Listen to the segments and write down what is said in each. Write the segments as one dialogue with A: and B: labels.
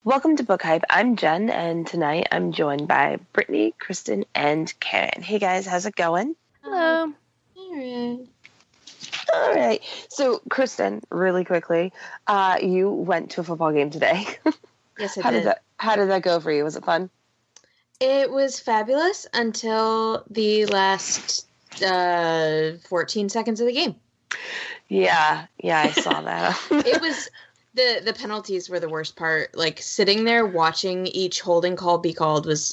A: Welcome to Book Hype. I'm Jen, and tonight I'm joined by Brittany, Kristen, and Karen. Hey guys, how's it going?
B: Hello.
A: All right. So, Kristen, really quickly, you went to a football game today.
B: Yes, I did.
A: How did that go for you? Was it fun?
B: It was fabulous until the last 14 seconds of the game.
A: Yeah, I saw that.
B: It was the penalties were the worst part. Like sitting there watching each holding call be called was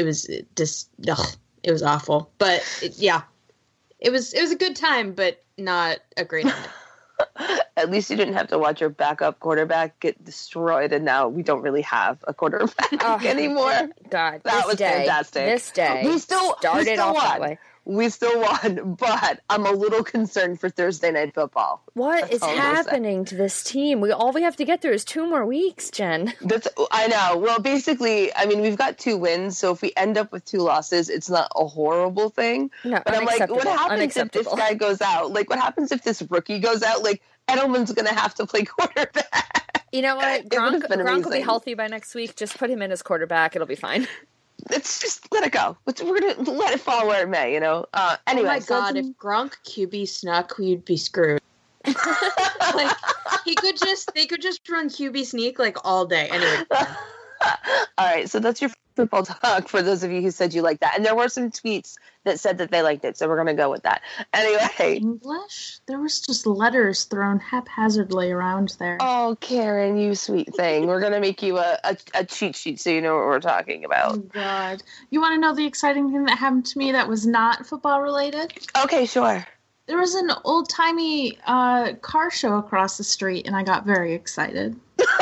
B: awful. But it was a good time, but not a great ending.
A: At least you didn't have to watch your backup quarterback get destroyed, and now we don't really have a quarterback anymore.
C: God,
A: that was fantastic.
C: This day,
A: we still
C: off
A: won.
C: That way.
A: We still won, but I'm a little concerned for Thursday Night Football.
C: What is happening to this team? All we have to get through is 2 more weeks, Jen.
A: I know. Well, basically, I mean, we've got 2 wins, so if we end up with 2 losses, it's not a horrible thing.
C: No,
A: but I'm like, what happens if this guy goes out? Like, what happens if this rookie goes out? Like, Edelman's going to have to play quarterback.
C: You know what? Gronk will be healthy by next week. Just put him in as quarterback. It'll be fine.
A: It's just let it go. We're gonna let it fall where it may, you know. Anyway,
B: oh my God! If Gronk QB snuck, we'd be screwed. Like they could just run QB sneak like all day. Anyway.
A: All right, so that's your football talk for those of you who said you liked that, and there were some tweets that said that they liked it, so we're gonna go with that. Anyway,
D: English. There was just letters thrown haphazardly around there.
A: Oh, Karen, you sweet thing. We're gonna make you a cheat sheet so you know what we're talking about.
D: Oh God! You want to know the exciting thing that happened to me that was not football related?
A: Okay, sure.
D: There was an old-timey car show across the street, and I got very excited.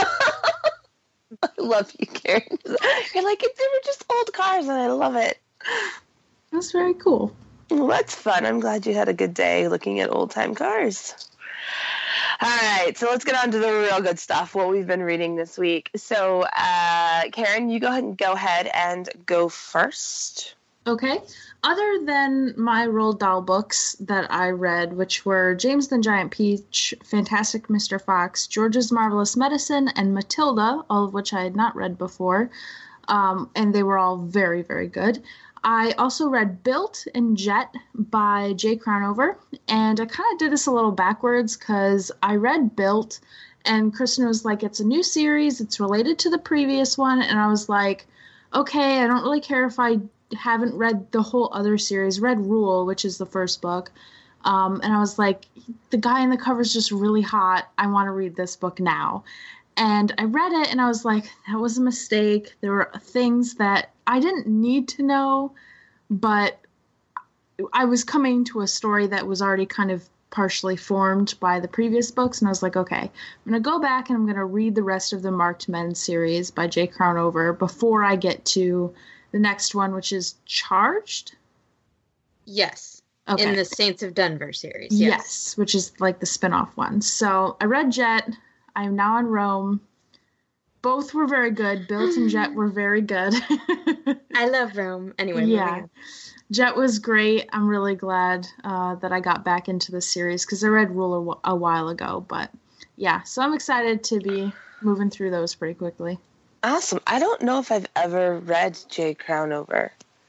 A: I love you, Karen. You're like, they were just old cars, and I love it.
D: That's very cool.
A: Well, that's fun. I'm glad you had a good day looking at old-time cars. All right, so let's get on to the real good stuff, what we've been reading this week. So, Karen, you go ahead and go first.
D: Okay. Other than my Roald Dahl books that I read, which were James the Giant Peach, Fantastic Mr. Fox, George's Marvelous Medicine, and Matilda, all of which I had not read before, and they were all very, very good. I also read Built and Jet by Jay Crownover, and I kind of did this a little backwards because I read Built, and Kristen was like, it's a new series, it's related to the previous one, and I was like, okay, I don't really care if I haven't read the whole other series, read Rule, which is the first book, and I was like, the guy in the cover is just really hot, I want to read this book now. And I read it, and I was like, that was a mistake. There were things that I didn't need to know, but I was coming to a story that was already kind of partially formed by the previous books, and I was like, okay, I'm going to go back and I'm going to read the rest of the Marked Men series by Jay Crownover before I get to the next one, which is Charged?
B: Yes.
D: Okay.
B: In the Saints of Denver series.
D: Yes, which is like the spin-off one. So I read Jet. I'm now on Rome. Both were very good. Built and Jet were very good.
B: I love Rome. Anyway,
D: yeah. Jet was great. I'm really glad that I got back into the series because I read Rule a while ago. But yeah, so I'm excited to be moving through those pretty quickly.
A: Awesome. I don't know if I've ever read Jay Crownover.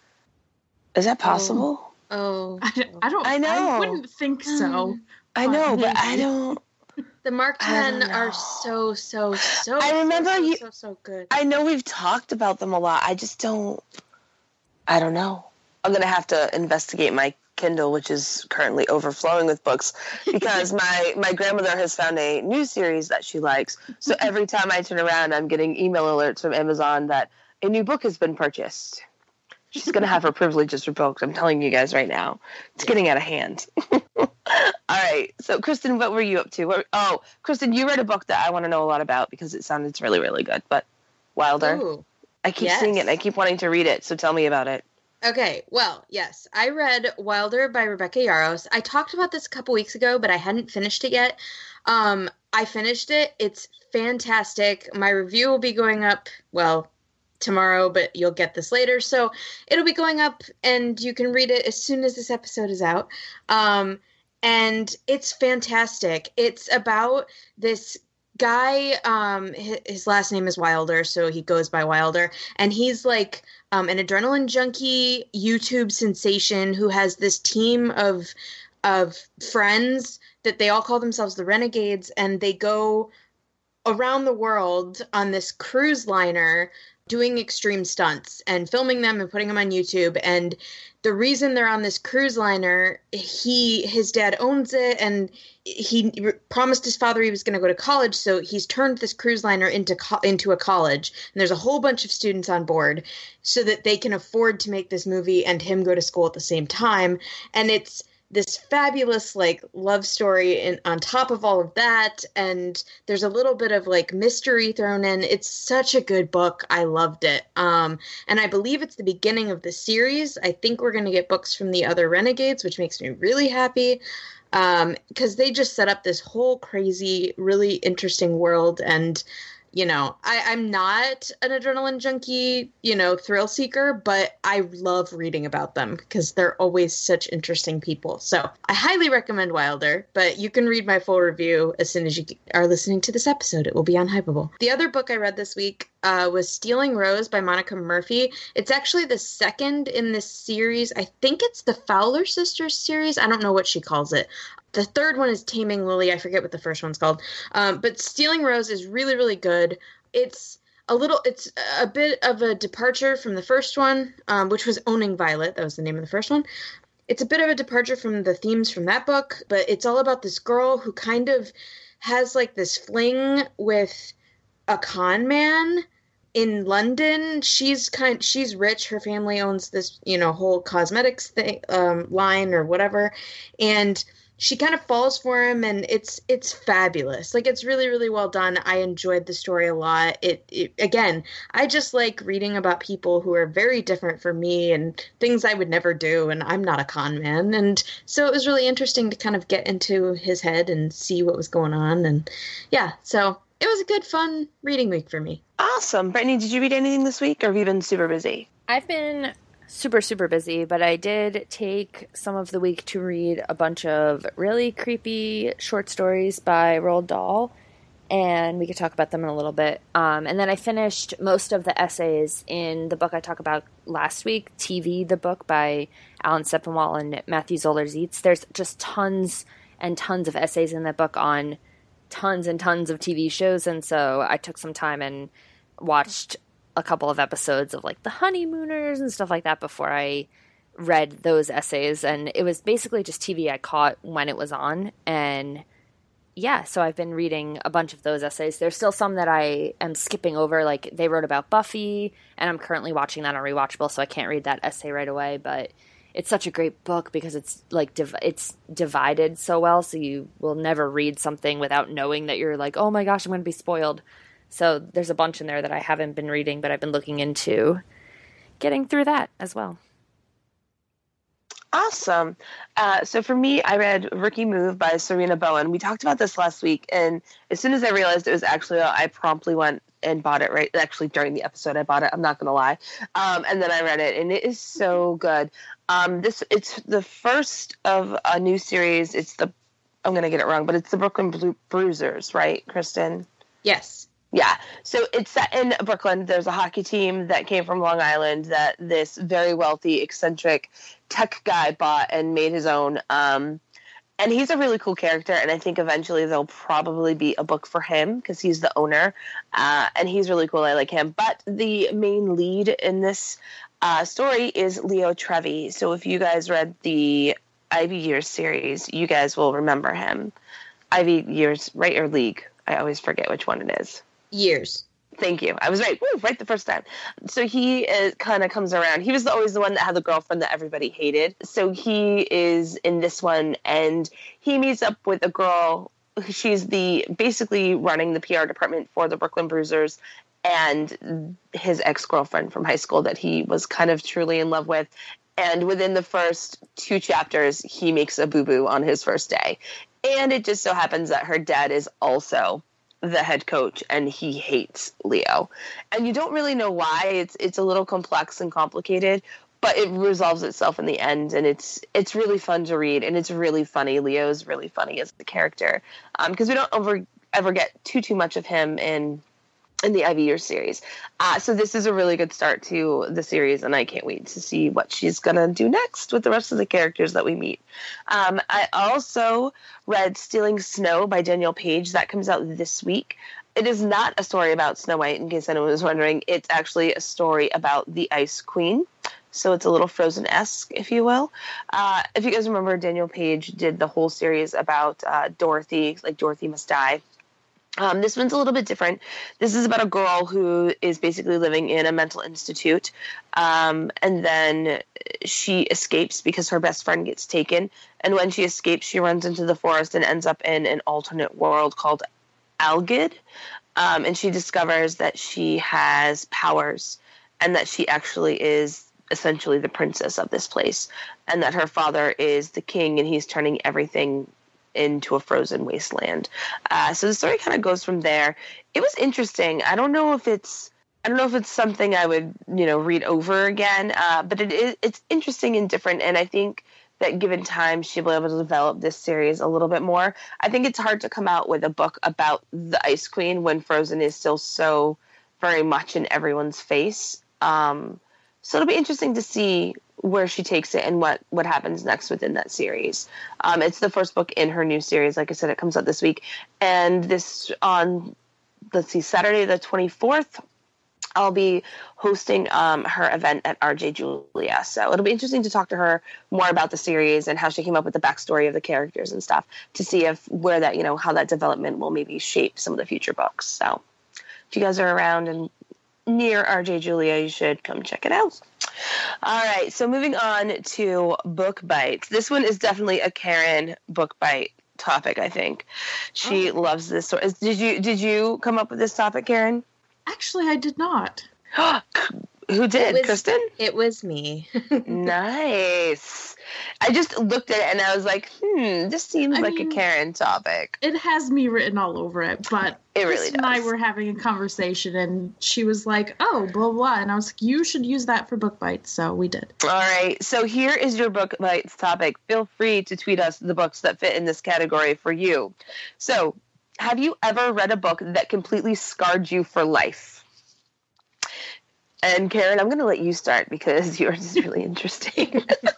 A: Is that possible?
B: Oh.
D: I don't.
A: I know.
D: I wouldn't think so.
A: I know, but I don't.
B: The Marked Men are so
A: I remember
B: so good.
A: I know we've talked about them a lot. I just don't. I don't know. I'm going to have to investigate my Kindle, which is currently overflowing with books, because my grandmother has found a new series that she likes. So every time I turn around, I'm getting email alerts from Amazon that a new book has been purchased. She's going to have her privileges revoked. I'm telling you guys right now. It's getting out of hand. All right. So, Kristen, what were you up to? Kristen, you read a book that I want to know a lot about because it sounded really, really good. But Wilder,
B: Ooh,
A: I keep seeing it and I keep wanting to read it. So tell me about it.
B: Okay, well, yes. I read Wilder by Rebecca Yarros. I talked about this a couple weeks ago, but I hadn't finished it yet. I finished it. It's fantastic. My review will be going up, tomorrow, but you'll get this later. So it'll be going up and you can read it as soon as this episode is out. And it's fantastic. It's about this guy, his last name is Wilder, so he goes by Wilder, and he's like an adrenaline junkie YouTube sensation who has this team of friends that they all call themselves the Renegades, and they go around the world on this cruise liner doing extreme stunts and filming them and putting them on YouTube. And the reason they're on this cruise liner, his dad owns it, and he promised his father he was going to go to college, so he's turned this cruise liner into a college. And there's a whole bunch of students on board so that they can afford to make this movie and him go to school at the same time. And it's this fabulous like love story on top of all of that, and there's a little bit of like mystery thrown in. It's such a good book. I loved it. And I believe it's the beginning of the series. I think we're going to get books from the other Renegades, which makes me really happy, because they just set up this whole crazy, really interesting world. And you know, I'm not an adrenaline junkie, you know, thrill seeker, but I love reading about them because they're always such interesting people. So I highly recommend Wilder, but you can read my full review as soon as you are listening to this episode. It will be on Hypable. The other book I read this week was Stealing Rose by Monica Murphy. It's actually the second in this series. I think it's the Fowler Sisters series. I don't know what she calls it. The third one is Taming Lily. I forget what the first one's called. But Stealing Rose is really, really good. It's a bit of a departure from the first one, which was Owning Violet. That was the name of the first one. It's a bit of a departure from the themes from that book, but it's all about this girl who kind of has like this fling with a con man in London. She's rich. Her family owns this, you know, whole cosmetics thing, line or whatever. And she kind of falls for him, and it's fabulous. Like, it's really, really well done. I enjoyed the story a lot. Again, I just like reading about people who are very different from me and things I would never do, and I'm not a con man. And so it was really interesting to kind of get into his head and see what was going on. And yeah, so it was a good, fun reading week for me.
A: Awesome. Brittany, did you read anything this week, or have you been super busy?
C: I've been super, super busy, but I did take some of the week to read a bunch of really creepy short stories by Roald Dahl, and we could talk about them in a little bit. And then I finished most of the essays in the book I talked about last week, TV, the book by Alan Sepinwall and Matthew Zoller-Seitz. There's just tons and tons of essays in that book on tons and tons of TV shows, and so I took some time and watched a couple of episodes of like The Honeymooners and stuff like that before I read those essays. And it was basically just TV I caught when it was on. And yeah, so I've been reading a bunch of those essays. There's still some that I am skipping over. Like, they wrote about Buffy, and I'm currently watching that on Rewatchable, so I can't read that essay right away. But it's such a great book because it's like it's divided so well, so you will never read something without knowing that you're like, oh my gosh, I'm going to be spoiled. So there's a bunch in there that I haven't been reading, but I've been looking into getting through that as well.
A: Awesome. So for me, I read Rookie Move by Serena Bowen. We talked about this last week, and as soon as I realized it was actually out, I promptly went and bought it right. Actually, during the episode, I bought it. I'm not going to lie. And then I read it, and it is so good. It's the first of a new series. I'm going to get it wrong, but it's the Brooklyn Bruisers, right, Kristen?
B: Yes.
A: Yeah, so it's set in Brooklyn. There's a hockey team that came from Long Island that this very wealthy, eccentric tech guy bought and made his own. And he's a really cool character, and I think eventually there'll probably be a book for him because he's the owner, and he's really cool. I like him. But the main lead in this story is Leo Trevi. So if you guys read the Ivy Years series, you guys will remember him. Ivy Years, right, or League? I always forget which one it is.
B: Years.
A: Thank you. I was right. Woo, right the first time. So he kind of comes around. He was always the one that had the girlfriend that everybody hated. So he is in this one, and he meets up with a girl. She's basically running the PR department for the Brooklyn Bruisers, and his ex-girlfriend from high school that he was kind of truly in love with. And within the first 2 chapters, he makes a boo-boo on his first day. And it just so happens that her dad is also the head coach, and he hates Leo. And you don't really know why. It's a little complex and complicated, but it resolves itself in the end, and it's really fun to read, and it's really funny. Leo's really funny as a character, because we don't ever get too much of him in the Ivy Years series. So this is a really good start to the series, and I can't wait to see what she's going to do next with the rest of the characters that we meet. I also read Stealing Snow by Danielle Page. That comes out this week. It is not a story about Snow White, in case anyone was wondering. It's actually a story about the Ice Queen. So it's a little Frozen-esque, if you will. If you guys remember, Danielle Page did the whole series about Dorothy, like Dorothy Must Die. This one's a little bit different. This is about a girl who is basically living in a mental institute, and then she escapes because her best friend gets taken. And when she escapes, she runs into the forest and ends up in an alternate world called Algid. And she discovers that she has powers and that she actually is essentially the princess of this place, and that her father is the king and he's turning everything into a frozen wasteland. So the story kind of goes from there. It was interesting. I don't know if it's something I would, read over again, but it's interesting and different. And I think that given time, she'll be able to develop this series a little bit more. I think it's hard to come out with a book about the Ice Queen when Frozen is still so very much in everyone's face. So it'll be interesting to see where she takes it and what happens next within that series. It's the first book in her new series. Like I said, it comes out this week. And this on, Saturday the 24th, I'll be hosting her event at RJ Julia. So it'll be interesting to talk to her more about the series and how she came up with the backstory of the characters and stuff to see how that development will maybe shape some of the future books. So if you guys are around and near RJ Julia, you should come check it out. All right, so moving on to Book Bites. This one is definitely a Karen Book Bite topic, I think. She loves this story. Did you come up with this topic, Karen?
D: Actually, I did not.
A: Who did? Kristen?
B: It was me.
A: Nice. I just looked at it and I was like, this seems like a Karen topic.
D: It has me written all over it, but
A: it really
D: Kristen and I were having a conversation and she was like, oh, blah, blah. And I was like, you should use that for Book Bites. So we did.
A: All right. So here is your Book Bites topic. Feel free to tweet us the books that fit in this category for you. So have you ever read a book that completely scarred you for life? And Karen, I'm going to let you start because yours is really interesting.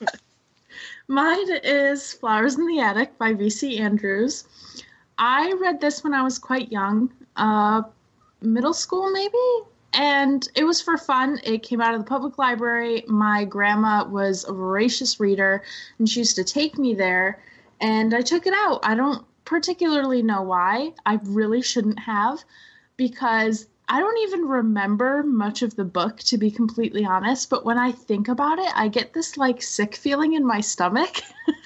D: Mine is Flowers in the Attic by V.C. Andrews. I read this when I was quite young, middle school maybe, and it was for fun. It came out of the public library. My grandma was a voracious reader, and she used to take me there, and I took it out. I don't particularly know why. I really shouldn't have, because I don't even remember much of the book, to be completely honest, but when I think about it, I get this, sick feeling in my stomach.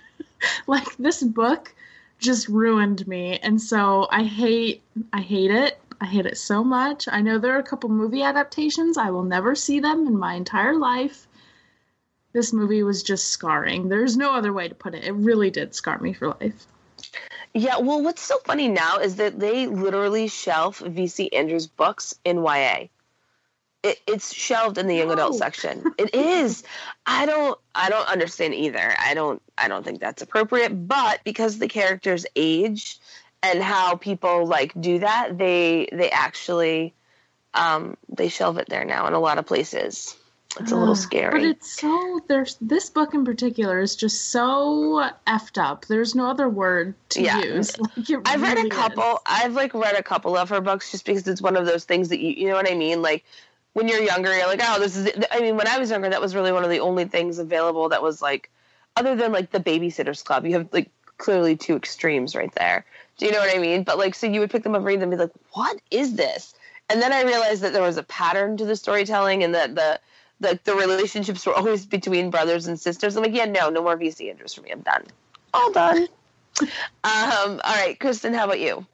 D: This book just ruined me, and so I hate it. I hate it so much. I know there are a couple movie adaptations. I will never see them in my entire life. This movie was just scarring. There's no other way to put it. It really did scar me for life.
A: Yeah, well, what's so funny now is that they literally shelf V.C. Andrews' books in YA. It's shelved in the young adult section. It is. I don't understand either. I don't think that's appropriate. But because the characters age and how people do that, they actually they shelve it there now in a lot of places. It's a little scary.
D: But it's so, this book in particular is just so effed up. There's no other word to use.
A: I've read a couple. I've read a couple of her books just because it's one of those things that you know what I mean? When you're younger, you're like, oh, this is it. I mean, when I was younger, that was really one of the only things available that was other than the Babysitter's Club, you have clearly two extremes right there. Do you know what I mean? But so you would pick them up, read them, and be like, what is this? And then I realized that there was a pattern to the storytelling and that the relationships were always between brothers and sisters. I'm like, yeah, no more V.C. Andrews for me. I'm done. All done. All right, Kristen, how about you?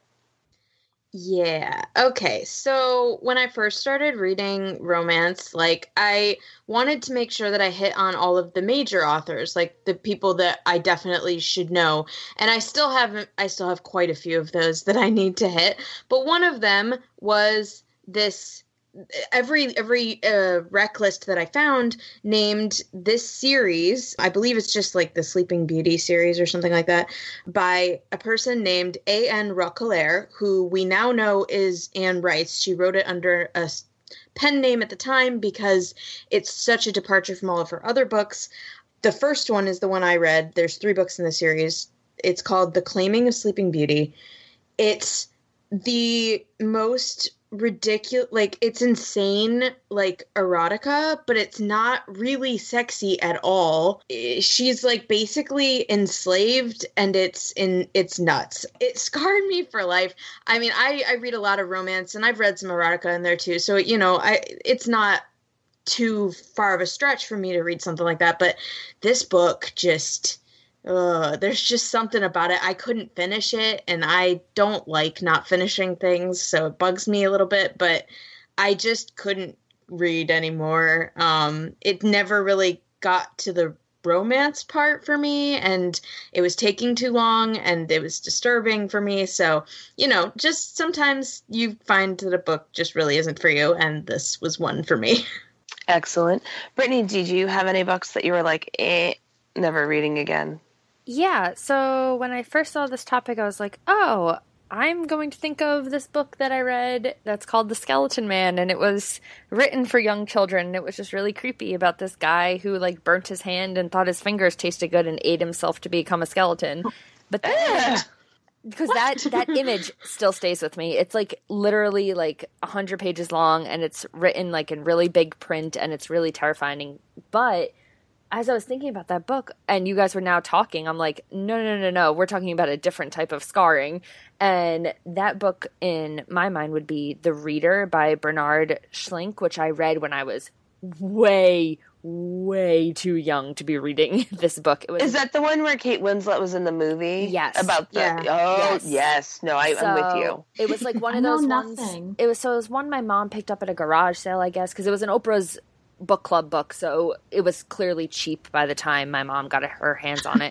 B: Yeah. Okay. So when I first started reading romance, I wanted to make sure that I hit on all of the major authors, the people that I definitely should know. And I still have quite a few of those that I need to hit. But one of them was this every rec list that I found named this series, I believe it's just like the Sleeping Beauty series or something like that, by a person named A.N. Roquelaire, who we now know is Anne Rice. She wrote it under a pen name at the time because it's such a departure from all of her other books. The first one is the one I read. There's 3 books in the series. It's called The Claiming of Sleeping Beauty. It's the most ridiculous, like, it's insane, like, erotica, but it's not really sexy at all. She's, like, basically enslaved, and it's nuts. It scarred me for life. I mean, I read a lot of romance, and I've read some erotica in there too, so, you know, it's not too far of a stretch for me to read something like that, but this book just... there's just something about it. I couldn't finish it, and I don't like not finishing things, so it bugs me a little bit, but I just couldn't read anymore. It never really got to the romance part for me, and it was taking too long, and it was disturbing for me, so, you know, just sometimes you find that a book just really isn't for you, and this was one for me.
A: Excellent. Brittany, did you have any books that you were like, never reading again?
C: Yeah, so when I first saw this topic, I was like, oh, I'm going to think of this book that I read that's called The Skeleton Man, and it was written for young children, and it was just really creepy about this guy who, like, burnt his hand and thought his fingers tasted good and ate himself to become a skeleton. But then... Because that image still stays with me. It's, like, literally, like, 100 pages long, and it's written, like, in really big print, and it's really terrifying. But... as I was thinking about that book, and you guys were now talking, I'm like, no, we're talking about a different type of scarring. And that book, in my mind, would be The Reader by Bernard Schlink, which I read when I was way, way too young to be reading this book.
A: Is that the one where Kate Winslet was in the movie?
C: Yes.
A: About the...
B: Yeah.
A: Oh, yes. No, I'm with you.
C: It was like one of those ones... It was one my mom picked up at a garage sale, I guess, because it was an Oprah's book club book, so it was clearly cheap by the time my mom got her hands on it.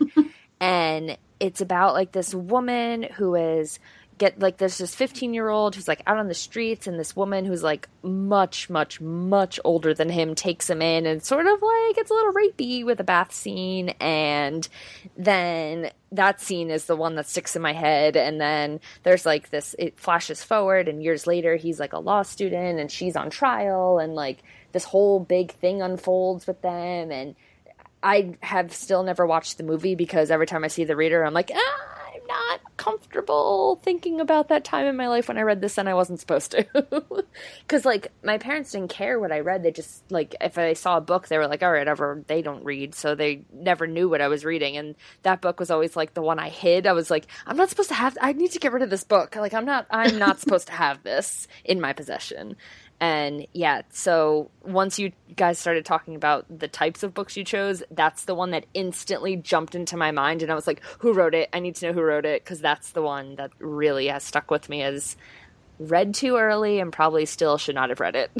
C: And it's about, like, this woman who is there's this 15-year-old who's, like, out on the streets, and this woman who's, like, much, much, much older than him takes him in, and sort of, like, it's a little rapey with a bath scene, and then that scene is the one that sticks in my head, and then there's, like, this, it flashes forward, and years later he's, like, a law student, and she's on trial, and, like, this whole big thing unfolds with them, and I have still never watched the movie because every time I see The Reader, I'm like, I'm not comfortable thinking about that time in my life when I read this and I wasn't supposed to. Because, like, my parents didn't care what I read. They just, like, if I saw a book, they were like, all right, they don't read, so they never knew what I was reading. And that book was always, like, the one I hid. I was like, I'm not supposed to have, I need to get rid of this book. Like, I'm not supposed to have this in my possession. And yeah, so once you guys started talking about the types of books you chose, that's the one that instantly jumped into my mind. And I was like, who wrote it? I need to know who wrote it, because that's the one that really has stuck with me as read too early and probably still should not have read it.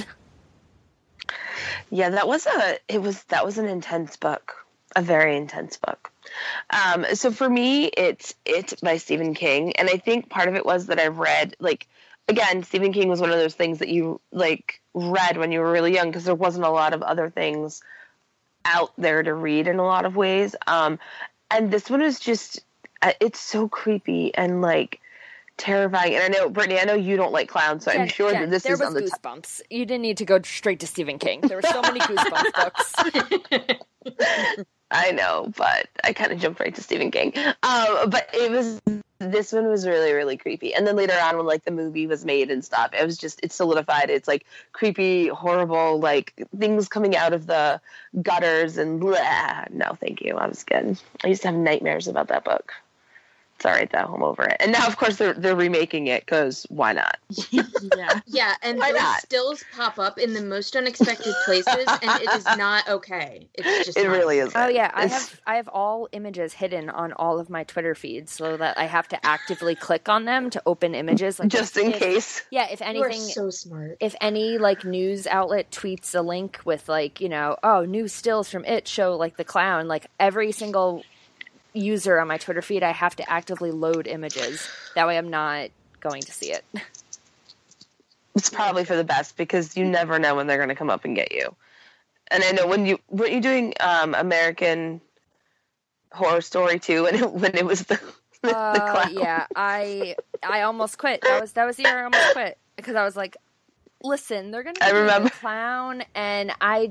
A: Yeah, that was an intense book, a very intense book. So for me, it's by Stephen King. And I think part of it was that I read, like, again, Stephen King was one of those things that you, like, read when you were really young because there wasn't a lot of other things out there to read in a lot of ways. And this one is just, it's so creepy and, like, terrifying. And I know, Brittany, I know you don't like clowns, so I'm sure that this is on the
C: Goosebumps. You didn't need to go straight to Stephen King. There were so many Goosebumps books.
A: I know, but I kind of jumped right to Stephen King. But this one was really, really creepy. And then later on when, like, the movie was made and stuff, it was just, it solidified. It's, like, creepy, horrible, like, things coming out of the gutters and blah. No, thank you. I was good. I used to have nightmares about that book. It's all right, though. I'm over it. And now, of course, they're remaking it, because why not?
B: Yeah, and those stills pop up in the most unexpected places, and it is not okay. It's just
A: really is.
C: Oh, yeah. I have all images hidden on all of my Twitter feeds so that I have to actively click on them to open images. Like,
A: just in case.
C: Yeah, if anything.
B: You are so smart.
C: If any, like, news outlet tweets a link with, like, you know, oh, new stills from It show, like, the clown, like, every single user on my Twitter feed, I have to actively load images. That way I'm not going to see it.
A: It's probably for the best because you never know when they're going to come up and get you. And I know weren't you doing American Horror Story too when it was the clown?
C: Yeah, I almost quit. That was the year I almost quit because I was like, listen, they're going to do the clown, and I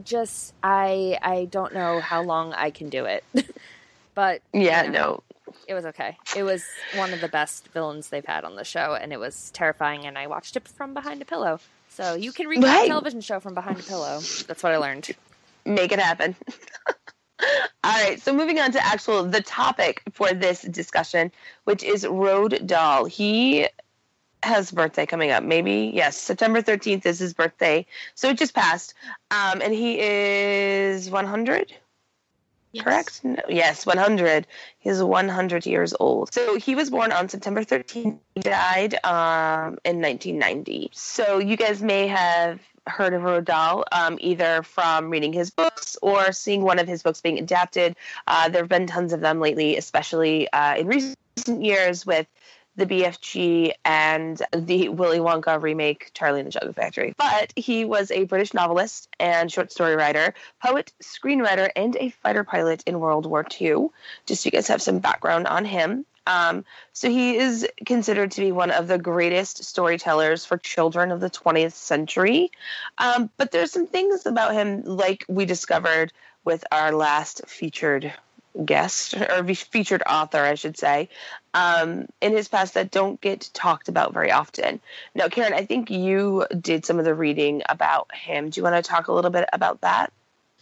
C: don't know how long I can do it. But
A: yeah, no.
C: It was okay. It was one of the best villains they've had on the show, and it was terrifying, and I watched it from behind a pillow. So you can read a television show from behind a pillow. That's what I learned.
A: Make it happen. All right, so moving on to the topic for this discussion, which is Roald Dahl. He has a birthday coming up, maybe. Yes, September 13th is his birthday. So it just passed. And he is 100? Yes. Correct? No, yes, 100. He's 100 years old. So he was born on September 13th. He died in 1990. So you guys may have heard of Roald Dahl either from reading his books or seeing one of his books being adapted. There have been tons of them lately, especially in recent years with the BFG and the Willy Wonka remake, Charlie and the Chocolate Factory. But he was a British novelist and short story writer, poet, screenwriter, and a fighter pilot in World War II. Just so you guys have some background on him. So he is considered to be one of the greatest storytellers for children of the 20th century. But there's some things about him, like we discovered with our last featured guest, or featured author, I should say, in his past that don't get talked about very often. Now, Karen, I think you did some of the reading about him. Do you want to talk a little bit about that?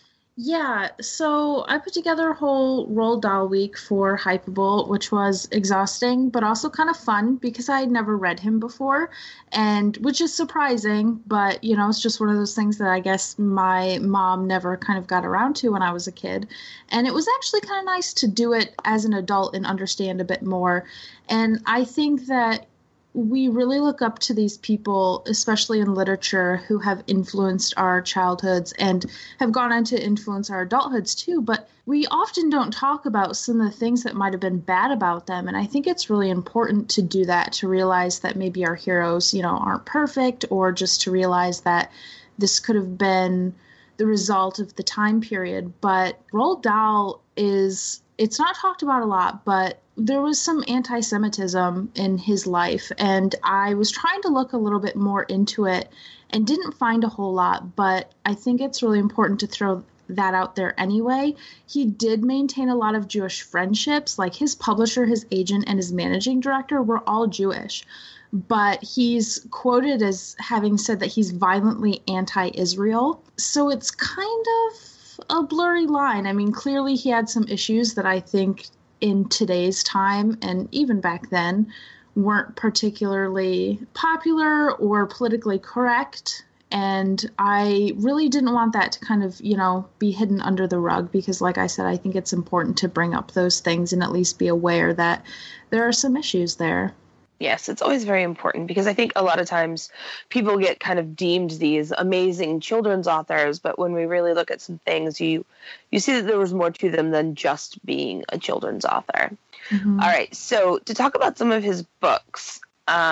D: Yeah, so I put together a whole Roald Dahl week for Hypable, which was exhausting, but also kind of fun because I had never read him before, and which is surprising, but, you know, it's just one of those things that I guess my mom never kind of got around to when I was a kid. And it was actually kind of nice to do it as an adult and understand a bit more. And I think that we really look up to these people, especially in literature, who have influenced our childhoods and have gone on to influence our adulthoods too. But we often don't talk about some of the things that might have been bad about them. And I think it's really important to do that, to realize that maybe our heroes, you know, aren't perfect, or just to realize that this could have been the result of the time period. But Roald Dahl it's not talked about a lot, but there was some anti-Semitism in his life, and I was trying to look a little bit more into it and didn't find a whole lot, but I think it's really important to throw that out there anyway. He did maintain a lot of Jewish friendships, like his publisher, his agent, and his managing director were all Jewish, but he's quoted as having said that he's violently anti-Israel. So it's kind of a blurry line. I mean, clearly he had some issues that I think in today's time, and even back then, weren't particularly popular or politically correct. And I really didn't want that to kind of, you know, be hidden under the rug, because like I said, I think it's important to bring up those things and at least be aware that there are some issues there.
A: Yes, it's always very important, because I think a lot of times people get kind of deemed these amazing children's authors, but when we really look at some things, you see that there was more to them than just being a children's author. Mm-hmm. All right, so to talk about some of his books,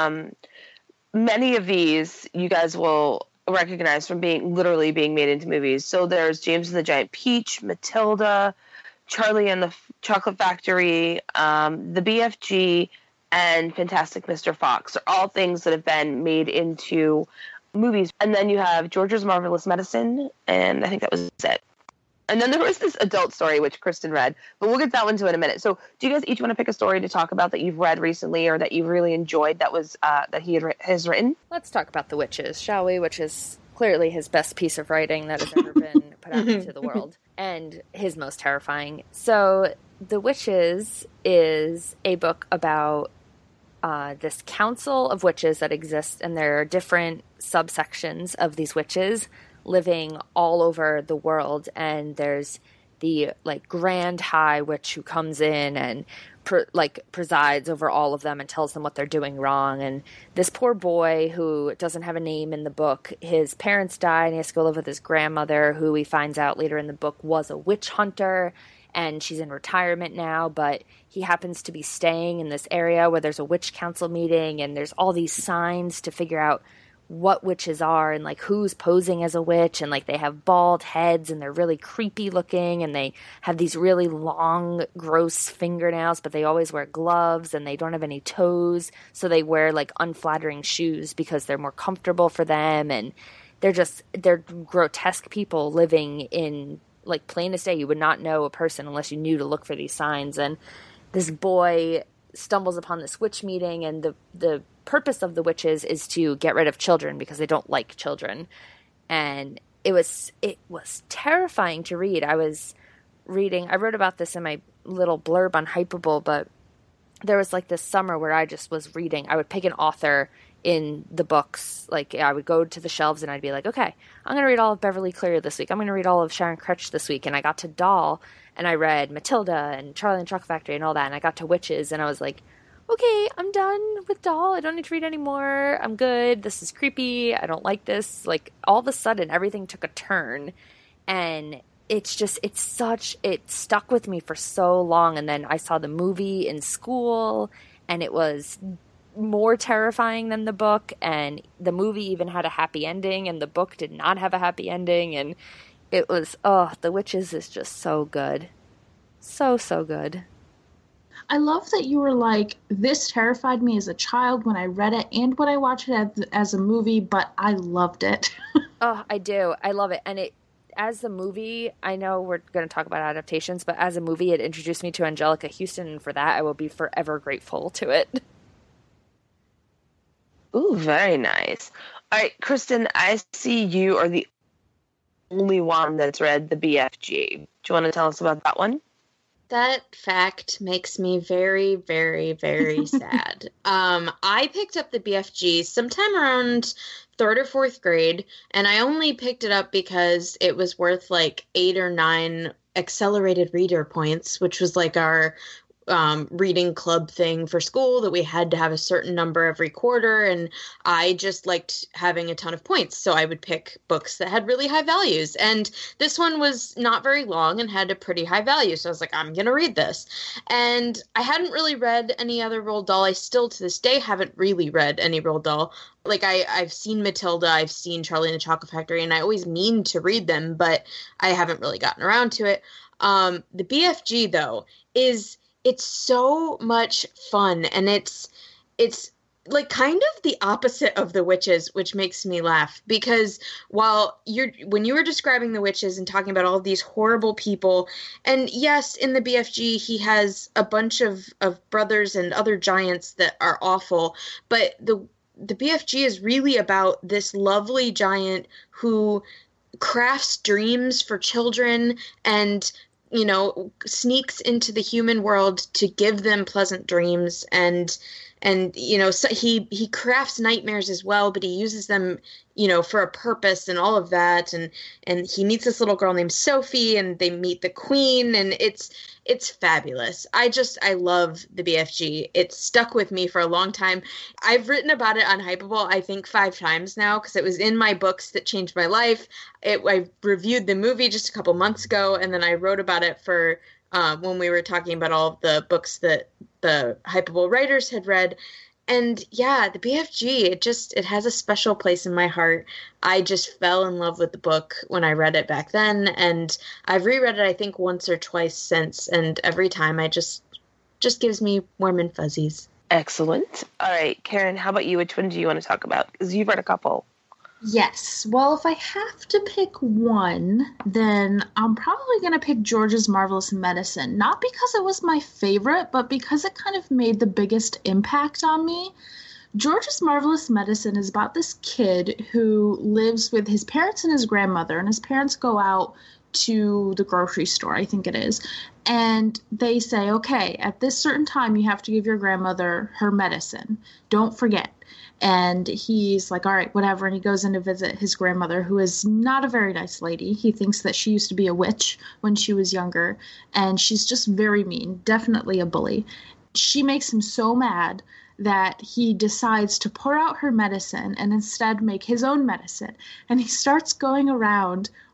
A: many of these you guys will recognize from literally being made into movies. So there's James and the Giant Peach, Matilda, Charlie and the Chocolate Factory, the BFG, and Fantastic Mr. Fox are all things that have been made into movies. And then you have George's Marvelous Medicine, and I think that was it. And then there was this adult story, which Kristen read, but we'll get that one to in a minute. So do you guys each want to pick a story to talk about that you've read recently or that you've really enjoyed that was that he has written?
C: Let's talk about The Witches, shall we? Which is clearly his best piece of writing that has ever been put out into the world, and his most terrifying. So The Witches is a book about this council of witches that exists, and there are different subsections of these witches living all over the world, and there's the grand high witch who comes in and presides over all of them and tells them what they're doing wrong. And this poor boy who doesn't have a name in the book, his parents die and he has to go live with his grandmother, who he finds out later in the book was a witch hunter, and she's in retirement now, but he happens to be staying in this area where there's a witch council meeting, and there's all these signs to figure out what witches are and like who's posing as a witch, and like they have bald heads and they're really creepy looking and they have these really long gross fingernails, but they always wear gloves and they don't have any toes, so they wear like unflattering shoes because they're more comfortable for them. And they're grotesque people living in like plain as day. You would not know a person unless you knew to look for these signs. And this boy stumbles upon this witch meeting, and the purpose of the witches is to get rid of children because they don't like children. And it was terrifying to read. I wrote about this in my little blurb on Hypable, but there was like this summer where I just was reading. I would pick an author in the books. Like I would go to the shelves and I'd be like, okay, I'm going to read all of Beverly Cleary this week. I'm going to read all of Sharon Crutch this week. And I got to Doll and I read Matilda and Charlie and the Chocolate Factory and all that. And I got to Witches and I was like, okay, I'm done with Doll. I don't need to read anymore. I'm good. This is creepy. I don't like this. Like all of a sudden everything took a turn, and it stuck with me for so long. And then I saw the movie in school and it was more terrifying than the book, and the movie even had a happy ending and the book did not have a happy ending. And it was, The Witches is just so good. So good.
D: I love that you were like, this terrified me as a child when I read it and when I watched it as a movie, but I loved it.
C: Oh, I do. I love it. And as the movie, I know we're going to talk about adaptations, but as a movie, it introduced me to Angelica Houston, and for that, I will be forever grateful to it.
A: Ooh, very nice. All right, Kristen, I see you are the only one that's read the BFG. Do you want to tell us about that one?
B: That fact makes me very, very, very sad. I picked up the BFG sometime around 3rd or 4th grade, and I only picked it up because it was worth like 8 or 9 accelerated reader points, which was like our reading club thing for school, that we had to have a certain number every quarter, and I just liked having a ton of points, so I would pick books that had really high values, and this one was not very long and had a pretty high value, so I was like, I'm gonna read this. And I hadn't really read any other Roald Dahl. I still to this day haven't really read any Roald Dahl. Like I've seen Matilda, I've seen Charlie and the Chocolate Factory, and I always mean to read them, but I haven't really gotten around to it. The BFG though it's so much fun, and it's like kind of the opposite of the Witches, which makes me laugh, because when you were describing the Witches and talking about all of these horrible people, and yes, in the BFG he has a bunch of brothers and other giants that are awful, but the BFG is really about this lovely giant who crafts dreams for children and sneaks into the human world to give them pleasant dreams, and so he crafts nightmares as well, but he uses them for a purpose and all of that, and he meets this little girl named Sophie, and they meet the queen, and it's fabulous. I love the BFG. It's stuck with me for a long time. I've written about it on Hypable, I think 5 times now, because it was in my books that changed my life. I reviewed the movie just a couple months ago, and then I wrote about it for when we were talking about all of the books that the Hypable writers had read. And yeah, the BFG, it has a special place in my heart. I just fell in love with the book when I read it back then, and I've reread it I think once or twice since, and every time I just gives me warm and fuzzies.
A: Excellent. All right, Karen, how about you? Which one do you want to talk about? Because you've read a couple.
D: Yes. Well, if I have to pick one, then I'm probably going to pick George's Marvelous Medicine. Not because it was my favorite, but because it kind of made the biggest impact on me. George's Marvelous Medicine is about this kid who lives with his parents and his grandmother, and his parents go out to the grocery store, I think it is, and they say, okay, at this certain time you have to give your grandmother her medicine. Don't forget. And he's like, all right, whatever. And he goes in to visit his grandmother, who is not a very nice lady. He thinks that she used to be a witch when she was younger. And she's just very mean, definitely a bully. She makes him so mad that he decides to pour out her medicine and instead make his own medicine. And he starts going around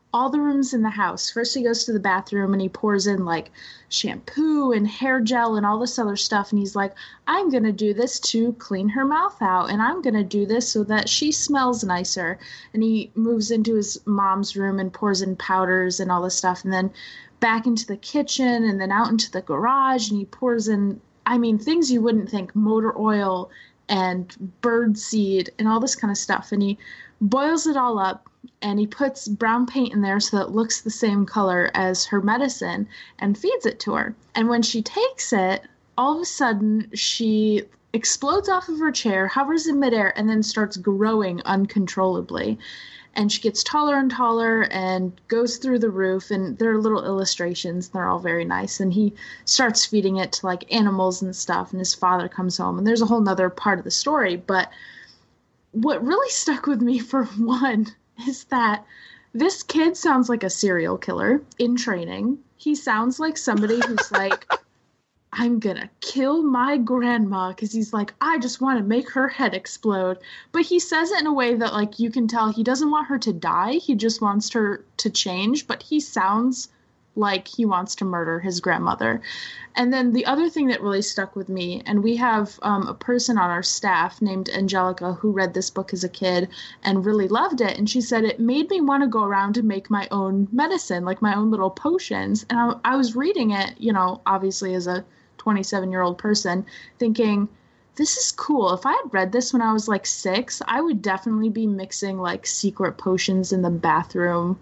D: all the rooms in the house. First he goes to the bathroom and he pours in like shampoo and hair gel and all this other stuff. And he's like, I'm going to do this to clean her mouth out. And I'm going to do this so that she smells nicer. And he moves into his mom's room and pours in powders and all this stuff. And then back into the kitchen and then out into the garage. And he pours in, I mean, things you wouldn't think, motor oil and bird seed and all this kind of stuff. And he boils it all up. And he puts brown paint in there so that it looks the same color as her medicine and feeds it to her. And when she takes it, all of a sudden she explodes off of her chair, hovers in midair, and then starts growing uncontrollably. And she gets taller and taller and goes through the roof. And there are little illustrations. They're all very nice. And he starts feeding it to like animals and stuff. And his father comes home. And there's a whole nother part of the story. But what really stuck with me, for one, is that this kid sounds like a serial killer in training. He sounds like somebody who's like, I'm gonna kill my grandma, because he's like, I just want to make her head explode. But he says it in a way that like you can tell he doesn't want her to die. He just wants her to change, but he sounds like he wants to murder his grandmother. And then the other thing that really stuck with me, and we have a person on our staff named Angelica who read this book as a kid and really loved it. And she said it made me want to go around and make my own medicine, like my own little potions. And I was reading it, you know, obviously as a 27-year-old person, thinking, this is cool. If I had read this when I was like 6, I would definitely be mixing like secret potions in the bathroom.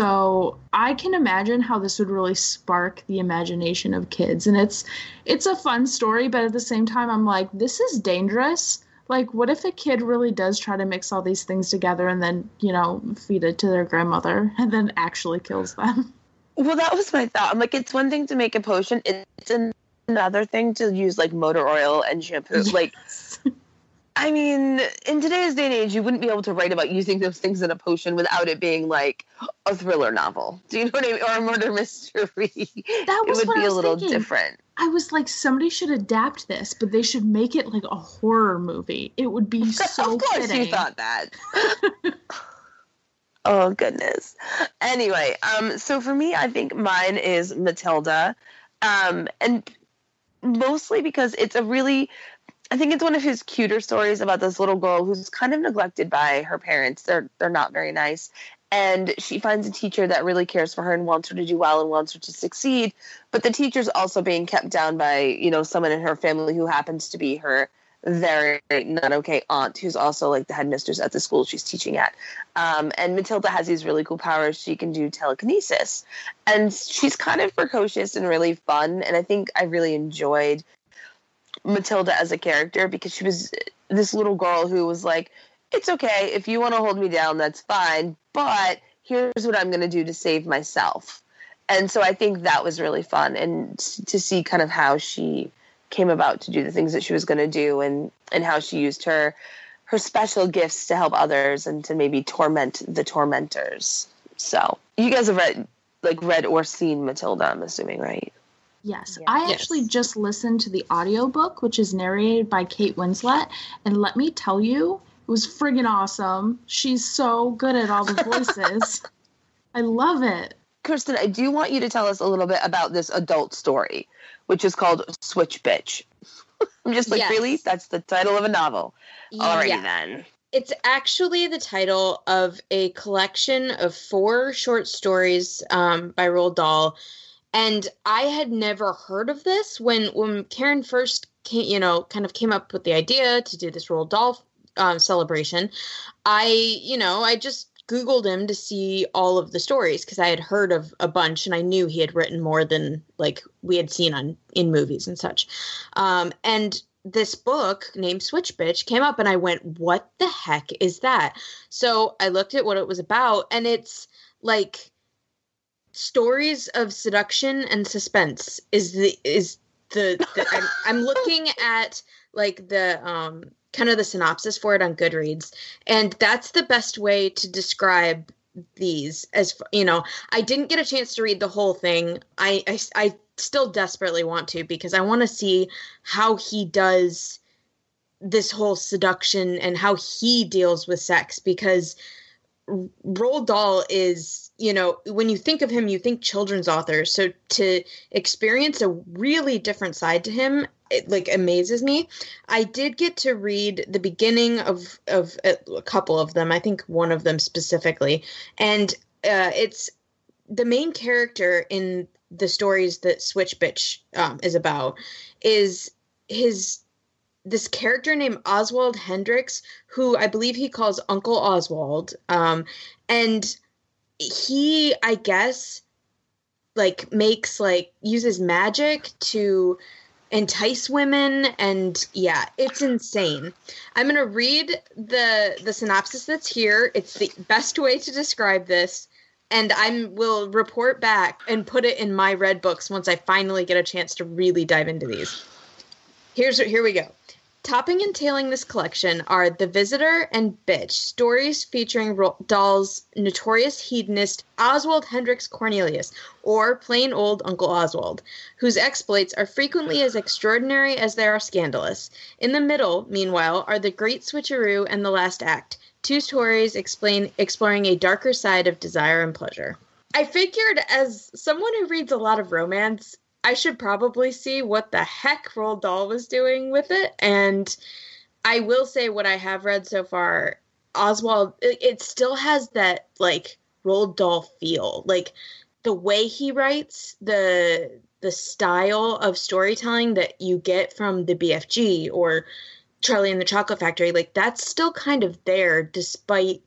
D: So I can imagine how this would really spark the imagination of kids. And it's a fun story, but at the same time, I'm like, this is dangerous. Like, what if a kid really does try to mix all these things together and then, you know, feed it to their grandmother and then actually kills them?
A: Well, that was my thought. I'm like, it's one thing to make a potion. It's another thing to use like motor oil and shampoo.
D: Yes.
A: Like, I mean, in today's day and age, you wouldn't be able to write about using those things in a potion without it being like a thriller novel. Do you know what I mean? Or a murder mystery.
D: That was
A: it would
D: what
A: be
D: I was
A: a little
D: thinking.
A: different.
D: I was like, somebody should adapt this, but they should make it like a horror movie. It would be so
A: Of course
D: fitting.
A: you thought that. Oh, goodness. Anyway, so for me, I think mine is Matilda. And mostly because it's I think it's one of his cuter stories about this little girl who's kind of neglected by her parents. They're not very nice. And she finds a teacher that really cares for her and wants her to do well and wants her to succeed. But the teacher's also being kept down by, you know, someone in her family who happens to be her very not okay aunt, who's also like the headmistress at the school she's teaching at. And Matilda has these really cool powers. She can do telekinesis. And she's kind of precocious and really fun. And I think I really enjoyed Matilda as a character because she was this little girl who was like, it's okay, if you want to hold me down, that's fine, but here's what I'm going to do to save myself. And so I think that was really fun, and to see kind of how she came about to do the things that she was going to do, and how she used her special gifts to help others and to maybe torment the tormentors. So you guys have read or seen Matilda, I'm assuming, right?
D: Yes.
C: Yes.
D: I actually just listened to the audiobook, which is narrated by Kate Winslet. And let me tell you, it was friggin' awesome. She's so good at all the voices. I love it.
A: Kirsten, I do want you to tell us a little bit about this adult story, which is called Switch Bitch. I'm just like,
B: Yes.
A: Really? That's the title of a novel? Alrighty
B: Yeah.
A: then.
B: It's actually the title of a collection of 4 short stories by Roald Dahl. And I had never heard of this when Karen first came up with the idea to do this Roald Dahl celebration. I just Googled him to see all of the stories because I had heard of a bunch and I knew he had written more than like we had seen in movies and such. And this book named Switch Bitch came up and I went, what the heck is that? So I looked at what it was about, and it's like stories of seduction and suspense I'm looking at like the kind of the synopsis for it on Goodreads, and that's the best way to describe these. As you know, I didn't get a chance to read the whole thing. I still desperately want to, because I want to see how he does this whole seduction and how he deals with sex, because Roald Dahl is when you think of him, you think children's author. So to experience a really different side to him, it like amazes me. I did get to read the beginning of a couple of them. I think one of them specifically. And it's the main character in the stories that Switch Bitch is about is this character named Oswald Hendricks, who I believe he calls Uncle Oswald. And he, I guess, uses magic to entice women, and yeah, it's insane. I'm going to read the synopsis that's here. It's the best way to describe this, and I will report back and put it in my read books once I finally get a chance to really dive into these. Here we go. Topping and tailing this collection are The Visitor and Bitch, stories featuring Roald Dahl's notorious hedonist Oswald Hendricks Cornelius, or plain old Uncle Oswald, whose exploits are frequently as extraordinary as they are scandalous. In the middle, meanwhile, are The Great Switcheroo and The Last Act, two stories exploring a darker side of desire and pleasure. I figured, as someone who reads a lot of romance, I should probably see what the heck Roald Dahl was doing with it. And I will say what I have read so far, Oswald, it still has that, like, Roald Dahl feel. Like, the way he writes, the style of storytelling that you get from the BFG or Charlie and the Chocolate Factory, like, that's still kind of there despite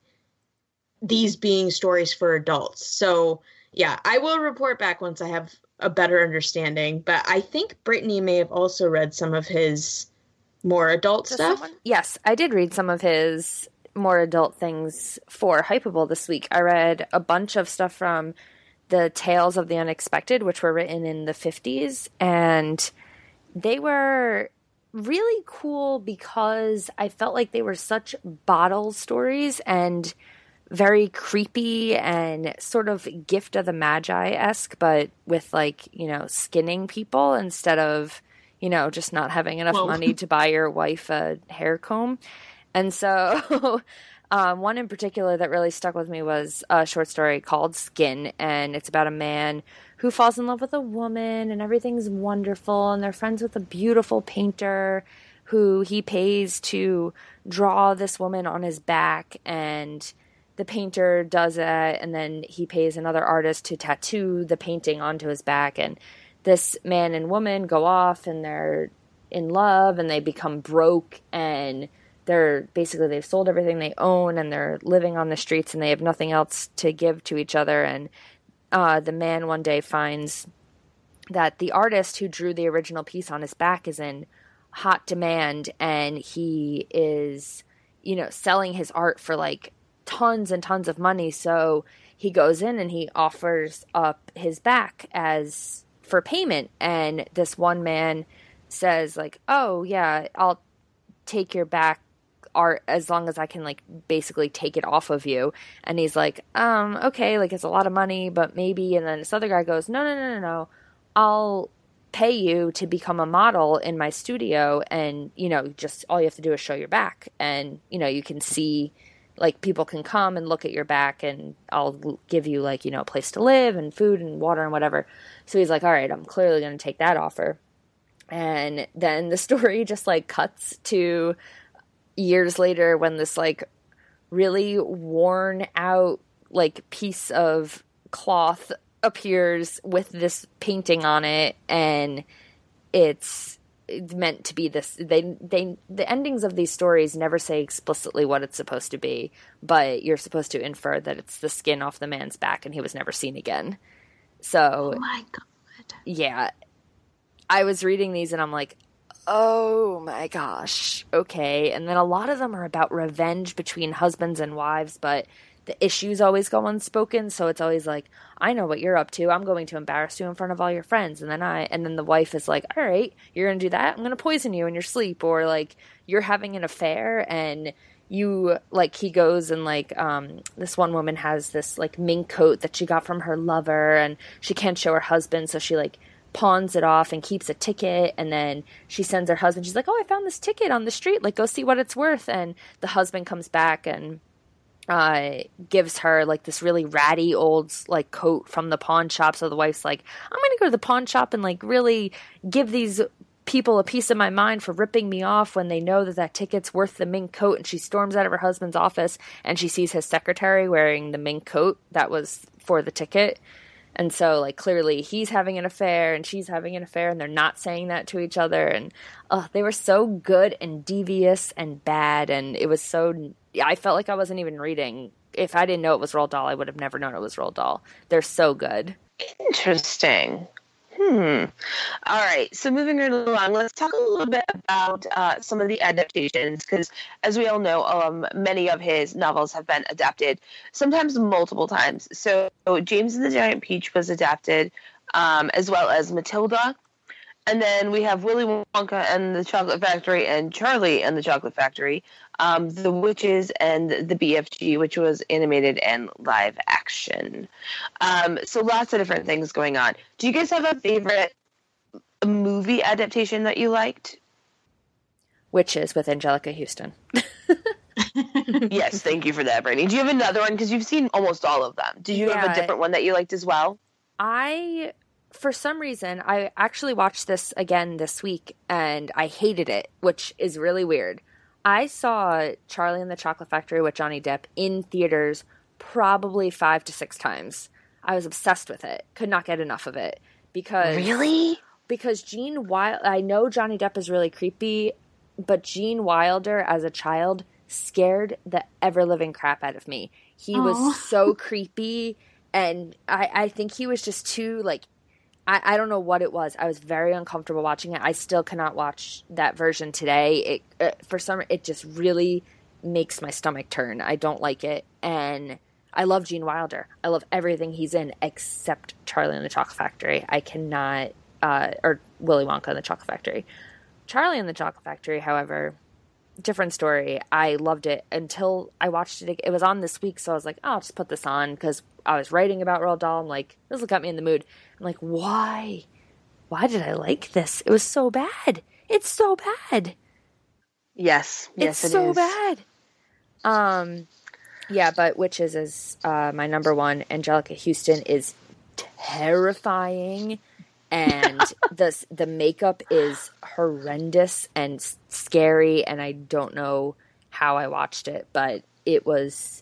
B: these being stories for adults. So, yeah, I will report back once I have a better understanding, but I think Brittany may have also read some of his more adult stuff.
C: Yes, I did read some of his more adult things for Hypable this week. I read a bunch of stuff from the Tales of the Unexpected, which were written in the 50s, and they were really cool because I felt like they were such bottle stories and very creepy and sort of Gift of the Magi-esque, but with, like, skinning people instead of, just not having enough money to buy your wife a hair comb. And so one in particular that really stuck with me was a short story called Skin, and it's about a man who falls in love with a woman and everything's wonderful, and they're friends with a beautiful painter who he pays to draw this woman on his back, and the painter does it, and then he pays another artist to tattoo the painting onto his back, and this man and woman go off, and they're in love, and they become broke, and they've sold everything they own, and they're living on the streets, and they have nothing else to give to each other, and the man one day finds that the artist who drew the original piece on his back is in hot demand, and he is, selling his art for, like, tons and tons of money. So he goes in and he offers up his back as for payment, and this one man says, like, oh yeah, I'll take your back art as long as I can, like, basically take it off of you. And he's like, okay, like, it's a lot of money, but maybe. And then this other guy goes, no, I'll pay you to become a model in my studio, and just all you have to do is show your back, and you can see, like, people can come and look at your back, and I'll give you, like, a place to live and food and water and whatever. So he's like, all right, I'm clearly going to take that offer. And then the story just, like, cuts to years later when this, like, really worn out, like, piece of cloth appears with this painting on it, and it's meant to be this. The endings of these stories never say explicitly what it's supposed to be, but you're supposed to infer that it's the skin off the man's back and he was never seen again. So,
D: oh my god,
C: yeah, I was reading these and I'm like, oh my gosh, okay. And then a lot of them are about revenge between husbands and wives, but the issues always go unspoken, so it's always like, I know what you're up to. I'm going to embarrass you in front of all your friends. And then the wife is like, all right, you're going to do that? I'm going to poison you in your sleep. Or, like, you're having an affair, and you, like, he goes and, like, this one woman has this, like, mink coat that she got from her lover, and she can't show her husband, so she, like, pawns it off and keeps a ticket, and then she sends her husband. She's like, oh, I found this ticket on the street. Like, go see what it's worth. And the husband comes back, and gives her like this really ratty old like coat from the pawn shop. So the wife's like, I'm going to go to the pawn shop and like really give these people a piece of my mind for ripping me off when they know that ticket's worth the mink coat. And she storms out of her husband's office and she sees his secretary wearing the mink coat that was for the ticket. And so, like, clearly he's having an affair and she's having an affair and they're not saying that to each other. And they were so good and devious and bad. And it was so, I felt like I wasn't even reading. If I didn't know it was Roald Dahl, I would have never known it was Roald Dahl. They're so good.
A: Interesting. All right. So moving right along, let's talk a little bit about some of the adaptations, because as we all know, many of his novels have been adapted, sometimes multiple times. So James and the Giant Peach was adapted, as well as Matilda. And then we have Willy Wonka and the Chocolate Factory and Charlie and the Chocolate Factory, The Witches and the BFG, which was animated and live action. So lots of different things going on. Do you guys have a favorite movie adaptation that you liked?
C: Witches with Angelica Houston.
A: Yes, thank you for that, Brittany. Do you have another one? Because you've seen almost all of them. Did you have a different one that you liked as well?
C: For some reason, I actually watched this again this week, and I hated it, which is really weird. I saw Charlie and the Chocolate Factory with Johnny Depp in theaters probably 5 to 6 times. I was obsessed with it. Could not get enough of it.
A: Really?
C: Because Gene Wilder, I know Johnny Depp is really creepy, but Gene Wilder as a child scared the ever-living crap out of me. He was so creepy, and I think he was just too, like, I don't know what it was. I was very uncomfortable watching it. I still cannot watch that version today. It just really makes my stomach turn. I don't like it. And I love Gene Wilder. I love everything he's in except Charlie and the Chocolate Factory. I cannot, or Willy Wonka and the Chocolate Factory. Charlie and the Chocolate Factory, however, different story. I loved it until I watched it. It was on this week, so I was like, oh, I'll just put this on because I was writing about Roald Dahl. I'm like, this will get me in the mood. I'm like, why? Why did I like this? It was so bad. It's so bad.
A: Yes,
C: it's so bad. Yeah, but Witches is my number one. Angelica Houston is terrifying, and the makeup is horrendous and scary, and I don't know how I watched it, but it's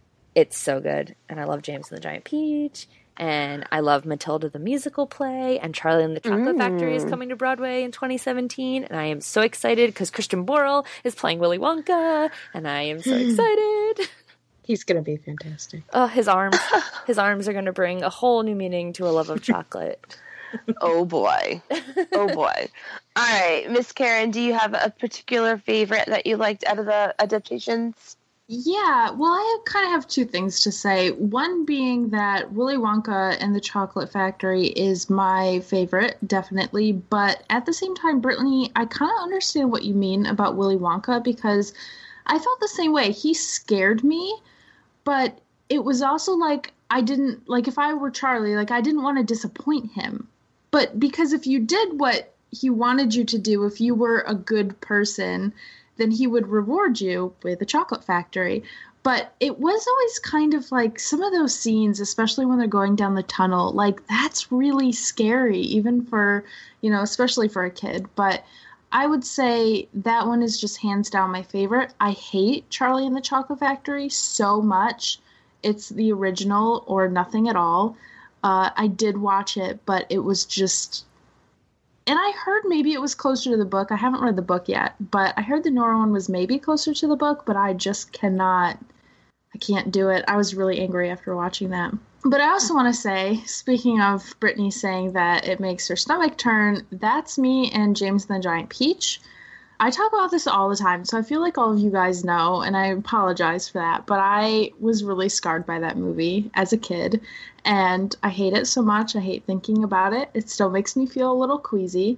C: so good. And I love James and the Giant Peach, and I love Matilda the musical play, and Charlie and the Chocolate Factory is coming to Broadway in 2017, and I am so excited because Christian Borle is playing Willy Wonka, and I am so excited.
B: He's going to be fantastic.
C: Oh, his arms are going to bring a whole new meaning to a love of chocolate.
A: Oh boy. Oh boy. All right, Miss Karen, do you have a particular favorite that you liked out of the adaptations?
D: Yeah, well, I kind of have two things to say. One being that Willy Wonka and the Chocolate Factory is my favorite, definitely. But at the same time, Brittany, I kind of understand what you mean about Willy Wonka because I felt the same way. He scared me, but it was also like I didn't, like if I were Charlie, like I didn't want to disappoint him. But because if you did what he wanted you to do, if you were a good person, then he would reward you with a chocolate factory. But it was always kind of like some of those scenes, especially when they're going down the tunnel, like that's really scary, even for, especially for a kid. But I would say that one is just hands down my favorite. I hate Charlie and the Chocolate Factory so much. It's the original or nothing at all. I did watch it, but it was just... And I heard maybe it was closer to the book. I haven't read the book yet, but I heard the Nora one was maybe closer to the book, but I just I can't do it. I was really angry after watching that. But I also want to say, speaking of Brittany saying that it makes her stomach turn, that's me and James and the Giant Peach. I talk about this all the time, so I feel like all of you guys know, and I apologize for that, but I was really scarred by that movie as a kid, and I hate it so much. I hate thinking about it. It still makes me feel a little queasy,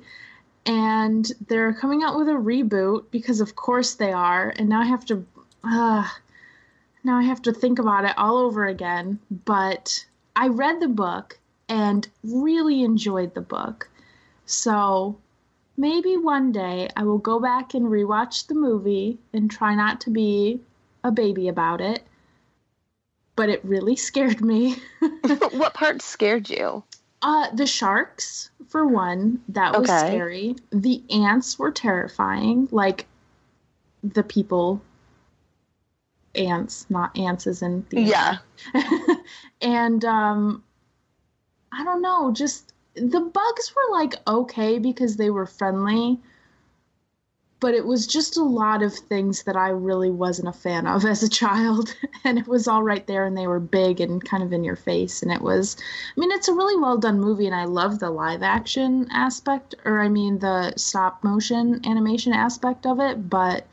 D: and they're coming out with a reboot, because of course they are, and now I have to think about it all over again, but I read the book and really enjoyed the book, so... Maybe one day I will go back and rewatch the movie and try not to be a baby about it. but it really scared me.
A: What part scared you?
D: The sharks, for one, that was scary. The ants were terrifying. Like, the people, ants, not ants as in the
A: Yeah.
D: And, I don't know, just, the bugs were, like, okay because they were friendly, but it was just a lot of things that I really wasn't a fan of as a child. And it was all right there, and they were big and kind of in your face. And it was, I mean, it's a really well done movie, and I love the live action aspect, or I mean, the stop motion animation aspect of it, but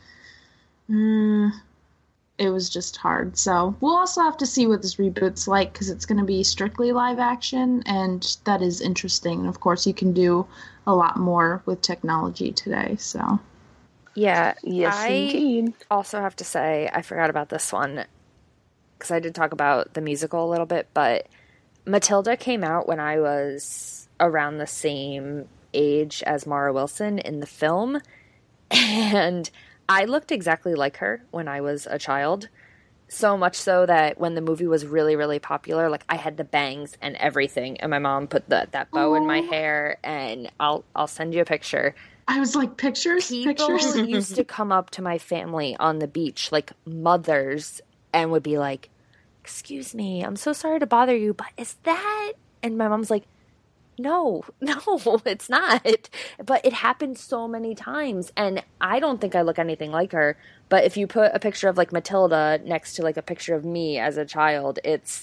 D: it was just hard. So we'll also have to see what this reboot's like, because it's going to be strictly live action, and that is interesting. And of course, you can do a lot more with technology today, so.
C: Yeah,
A: Yes, indeed.
C: Also have to say, I forgot about this one, because I did talk about the musical a little bit, but Matilda came out when I was around the same age as Mara Wilson in the film, and I looked exactly like her when I was a child, so much so that when the movie was really, really popular, like, I had the bangs and everything, and my mom put that bow in my hair, and I'll send you a picture.
D: I was like, pictures?
C: People used to come up to my family on the beach, like mothers, and would be like, "Excuse me, I'm so sorry to bother you, but is that..." And my mom's like, no, it's not. But it happened so many times, and I don't think I look anything like her. But if you put a picture of, like, Matilda next to, like, a picture of me as a child, it's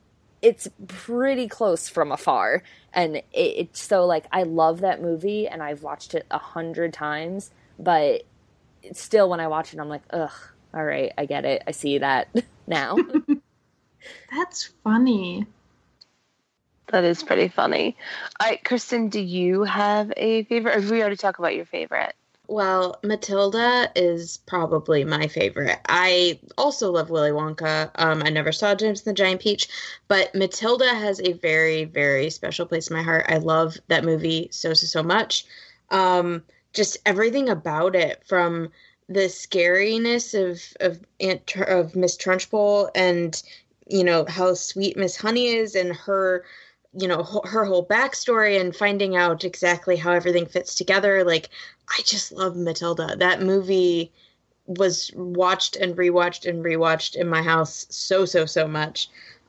C: pretty close from afar. And it's so, like, I love that movie, and I've watched it 100 times, but it's still, when I watch it, I'm like, ugh, all right, I get it. I see that now.
D: That's funny.
A: That is pretty funny. All right, Kristen, do you have a favorite? Or did we already talk about your favorite?
B: Well, Matilda is probably my favorite. I also love Willy Wonka. I never saw James and the Giant Peach, but Matilda has a very, very special place in my heart. I love that movie so much. Just everything about it, from the scariness of Miss Trunchbull, and, you know, how sweet Miss Honey is, and her, you know, her whole backstory, and finding out exactly how everything fits together. Like, I just love Matilda. That movie was watched and rewatched in my house so much.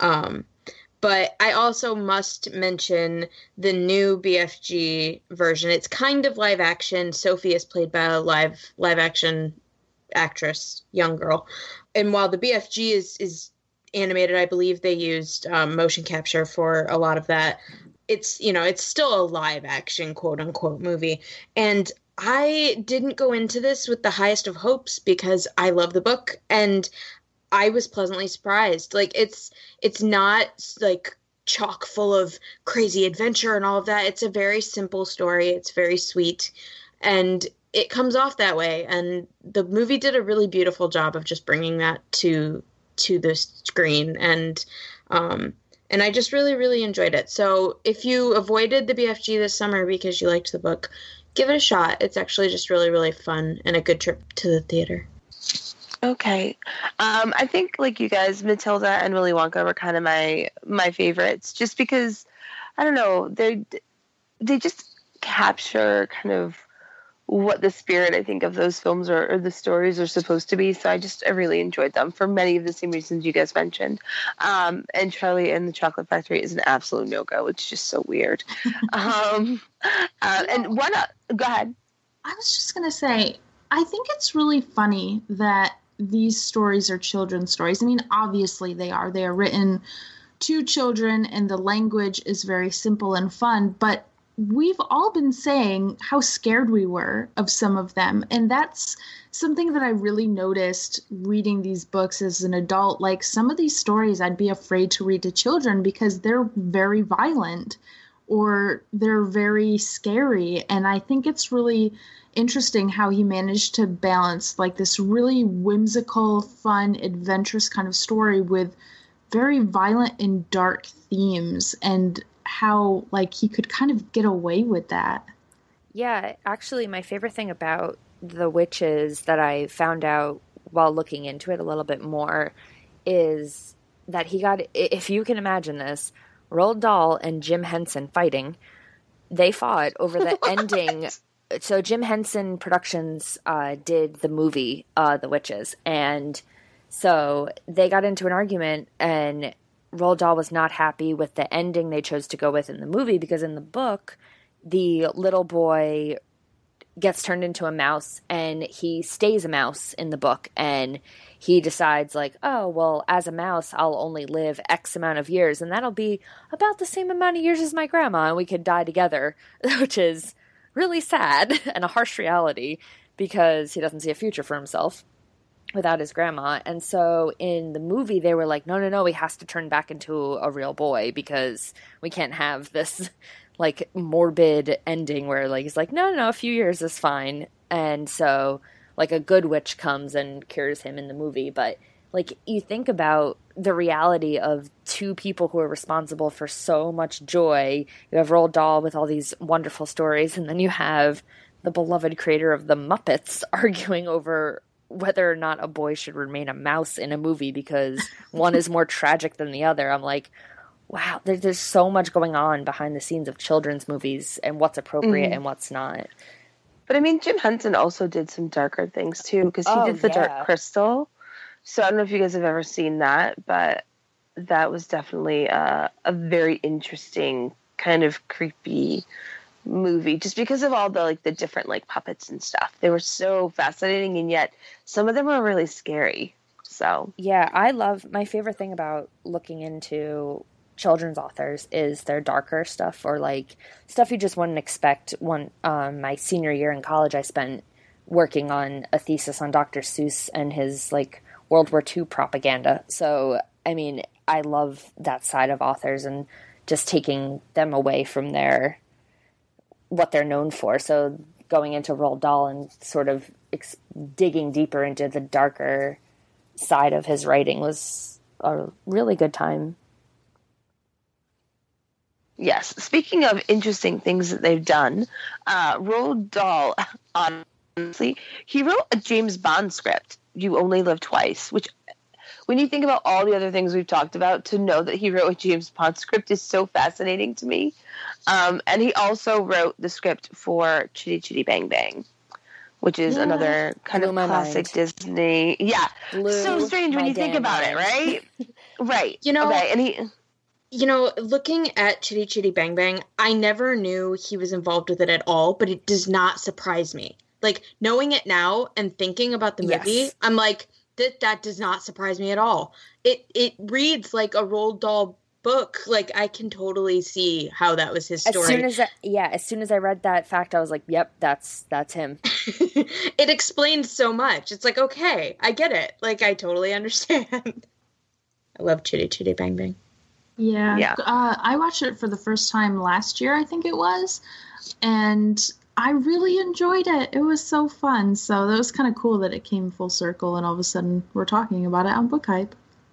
B: But I also must mention the new BFG version. It's kind of live action. Sophie is played by a live action actress, young girl. And while the BFG is animated, I believe they used motion capture for a lot of that. It's, you know, it's still a live action, quote unquote, movie. And I didn't go into this with the highest of hopes, because I love the book, and I was pleasantly surprised. Like, it's not like chock full of crazy adventure and all of that. It's a very simple story. It's very sweet, and it comes off that way. And the movie did a really beautiful job of just bringing that to the screen, and I just really enjoyed it. So if you avoided the BFG this summer because you liked the book, give it a shot. It's actually just really fun, and a good trip to the theater.
A: Okay. I think, like you guys, Matilda and Willy Wonka were kind of my favorites, just because, I don't know, they just capture kind of what the spirit, I think, of those films or the stories are supposed to be. So I really enjoyed them for many of the same reasons you guys mentioned. And Charlie and the Chocolate Factory is an absolute no-go. It's just so weird. And go ahead.
D: I was just going to say, I think it's really funny that these stories are children's stories. I mean, obviously they are. They are written to children, and the language is very simple and fun, but we've all been saying how scared we were of some of them. And that's something that I really noticed reading these books as an adult. Like, some of these stories I'd be afraid to read to children because they're very violent or they're very scary. And I think it's really interesting how he managed to balance, like, this really whimsical, fun, adventurous kind of story with very violent and dark themes, and how, like, he could kind of get away with that.
C: Yeah, actually, my favorite thing about The Witches that I found out while looking into it a little bit more is that he got, if you can imagine this, Roald Dahl and Jim Henson fighting. They fought over the ending. So Jim Henson Productions did the movie The Witches, and so they got into an argument, and Roald Dahl was not happy with the ending they chose to go with in the movie, because in the book, the little boy gets turned into a mouse, and he stays a mouse in the book, and he decides, like, oh, well, as a mouse, I'll only live X amount of years, and that'll be about the same amount of years as my grandma, and we could die together, which is really sad and a harsh reality, because he doesn't see a future for himself without his grandma. And so in the movie, they were like, no, he has to turn back into a real boy, because we can't have this like morbid ending where like he's like, no, a few years is fine. And so like a good witch comes and cures him in the movie. But like you think about the reality of two people who are responsible for so much joy. You have Roald Dahl with all these wonderful stories, and then you have the beloved creator of the Muppets arguing over whether or not a boy should remain a mouse in a movie because one is more tragic than the other. I'm like, wow, there's so much going on behind the scenes of children's movies and what's appropriate and what's not.
A: But I mean, Jim Henson also did some darker things too, because he did The Dark Crystal. So I don't know if you guys have ever seen that, but that was definitely a very interesting kind of creepy movie, just because of all the like the different like puppets and stuff. They were so fascinating, and yet some of them were really scary. So
C: yeah, my favorite thing about looking into children's authors is their darker stuff, or like stuff you just wouldn't expect. My senior year in college, I spent working on a thesis on Dr. Seuss and his like World War II propaganda. So I mean, I love that side of authors and just taking them away from what they're known for. So going into Roald Dahl and sort of digging deeper into the darker side of his writing was a really good time.
A: Yes. Speaking of interesting things that they've done, Roald Dahl, honestly, he wrote a James Bond script, You Only Live Twice, which when you think about all the other things we've talked about, to know that he wrote a James Bond script is so fascinating to me. And he also wrote the script for Chitty Chitty Bang Bang, which is another kind of classic Disney. Yeah. So strange when you think about it, right? Right. Okay. And
B: looking at Chitty Chitty Bang Bang, I never knew he was involved with it at all, but it does not surprise me. Like, knowing it now and thinking about the movie, I'm like, that does not surprise me at all. It reads like a Roald Dahl book. Like, I can totally see how that was his story.
C: As soon as I read that fact, I was like, yep, that's him.
B: It explains so much. It's like, okay, I get it. Like, I totally understand. I love Chitty Chitty Bang Bang.
D: Yeah. I watched it for the first time last year, I think it was, and I really enjoyed it. It was so fun. So that was kind of cool that it came full circle, and all of a sudden we're talking about it on Book Hype.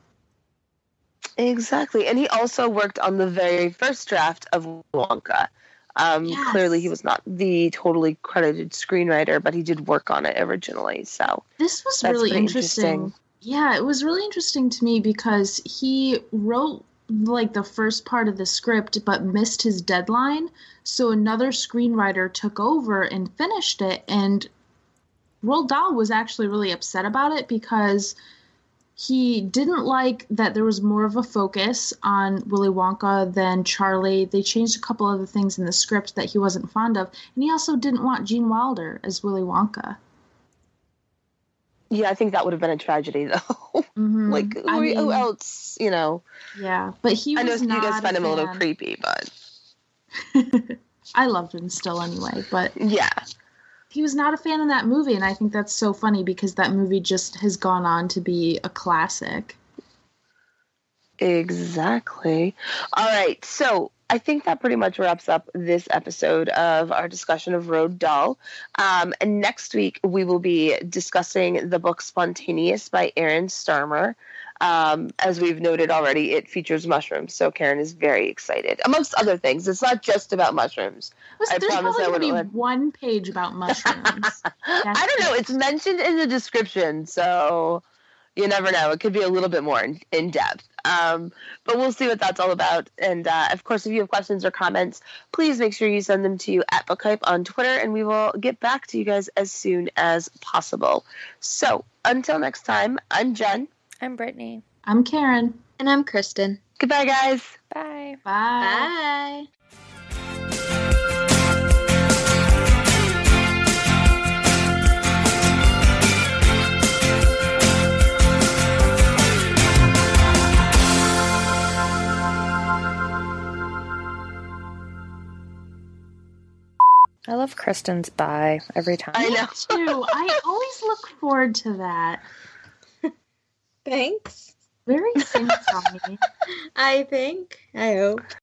A: Exactly. And he also worked on the very first draft of Wonka. Clearly he was not the totally credited screenwriter, but he did work on it originally. So
D: this was really interesting. Yeah, it was really interesting to me because he wrote like the first part of the script but missed his deadline, so another screenwriter took over and finished it, and Roald Dahl was actually really upset about it because he didn't like that there was more of a focus on Willy Wonka than Charlie. They changed a couple other things in the script that he wasn't fond of, and he also didn't want Gene Wilder as Willy Wonka.
A: Yeah, I think that would have been a tragedy, though. Mm-hmm. Like, who else,
D: Yeah, but he was not. I know you guys find him a little
A: creepy, but
D: I loved him still anyway. But
A: yeah,
D: he was not a fan of that movie, and I think that's so funny because that movie just has gone on to be a classic.
A: Exactly. All right, so I think that pretty much wraps up this episode of our discussion of Roald Dahl. And next week, we will be discussing the book Spontaneous by Aaron Starmer. As we've noted already, it features mushrooms, so Karen is very excited. Amongst other things, it's not just about mushrooms.
D: There's probably going to be one page about mushrooms.
A: I don't know. It's mentioned in the description, so You never know. It could be a little bit more in depth. But we'll see what that's all about. And, of course, if you have questions or comments, please make sure you send them to @BookHype on Twitter, and we will get back to you guys as soon as possible. So, until next time, I'm Jen.
C: I'm Brittany.
D: I'm Karen.
B: And I'm Kristen.
A: Goodbye, guys.
C: Bye.
D: Bye.
B: Bye.
C: I love Kristen's bye every time.
A: I know.
D: Too. I always look forward to that.
B: Thanks.
D: Very sing-songy.
B: I think. I hope.